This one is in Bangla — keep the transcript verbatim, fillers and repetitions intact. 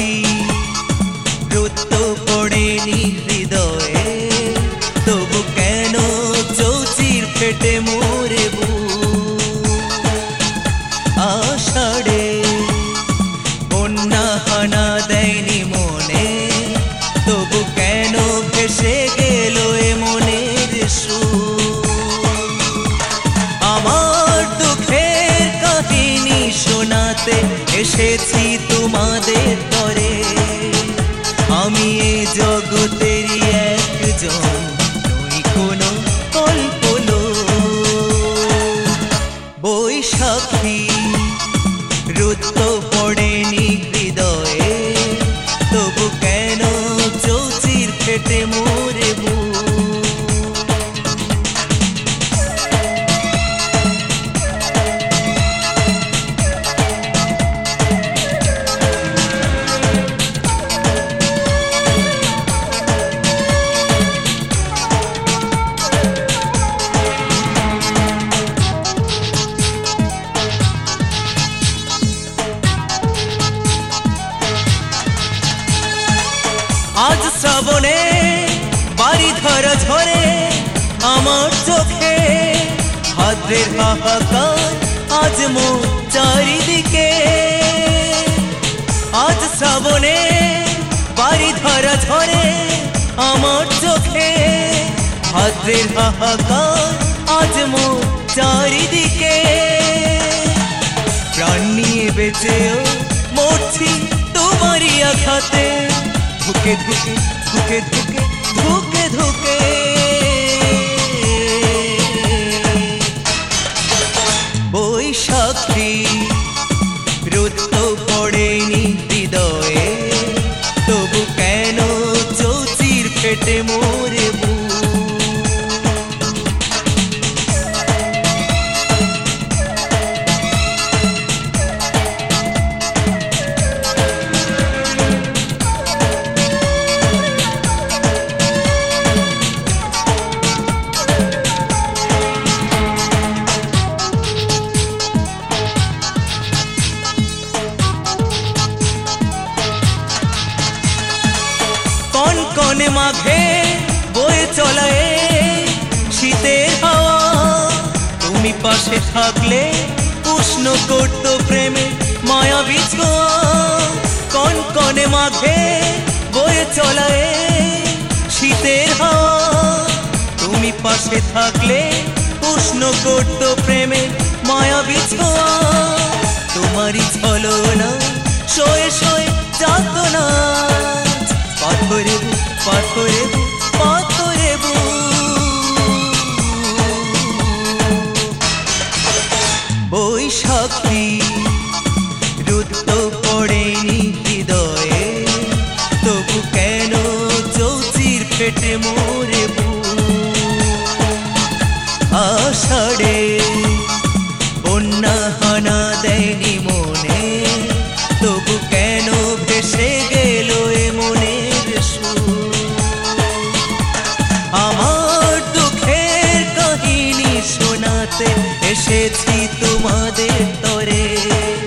সাক্ষী রোদ তো পড়েনি হৃদয়ে, তবু কেন চৌচির ফেটে মোরে বুক। আষাঢ়ে বন্যা হানা দেয়নি মনে, তবু কেন ভেসে গেল এ মনের সুর। আমার দুঃখের কাহিনী শোনাতে এসেছি তোমাদের তরে, আমি এ জগতেরই একজন, নই কোনো কল্পলোক। বৈশাখী রোদ তো পড়েনি হৃদয়ে, তবু কেন চৌচির ফেটে মোরে বুক। আজ শ্রাবণে বাড়ি ধরা ঝরে আমার চোখে, ভাদ্রের হাহাকার আজ মোর চারিদিকে। আজ শ্রাবণে বাড়ি ধরা ঝরে আমার চোখে, ভাদ্রের হাহাকার আজ মোর চারিদিকে। প্রাণ নিয়ে বেঁচেও মরছি তোমারই আঘাতে, ধুকে ধুকে ধুকে ধুকে ধুকে ধুকে। বৈশাখী রোদ তো পড়েনি হৃদয়ে, তবু কেন চৌচির ফেটে মোরে বুক। কনকনে মাঘে বয়ে চলায় শীতের হাওয়া, তুমি পাশে থাকলে উষ্ণ করত প্রেমে মায়াবী ছোঁয়া। কনকনে মাঘে বয়ে চলায় শীতের হাওয়া, তুমি পাশে থাকলে উষ্ণ করত প্রেমে মায়াবী ছোঁয়া। তোমারই ছলনা শোয়ে শোয়ে যাতনা, পাথরে বুক পাথরে বুক পাথরে বুক। বৈশাখী রোদ তো পড়েনি হৃদয়ে, তবু কেন চৌচির ফেটে মোরে বুক। আষাঢ়ে বন্যা হানা দেয়নি মনে, তবু কেন ভেসে গেল এ মনের সুর। আমার দুঃখের কাহিনী শোনাতে এসেছি তোমাদের তরে,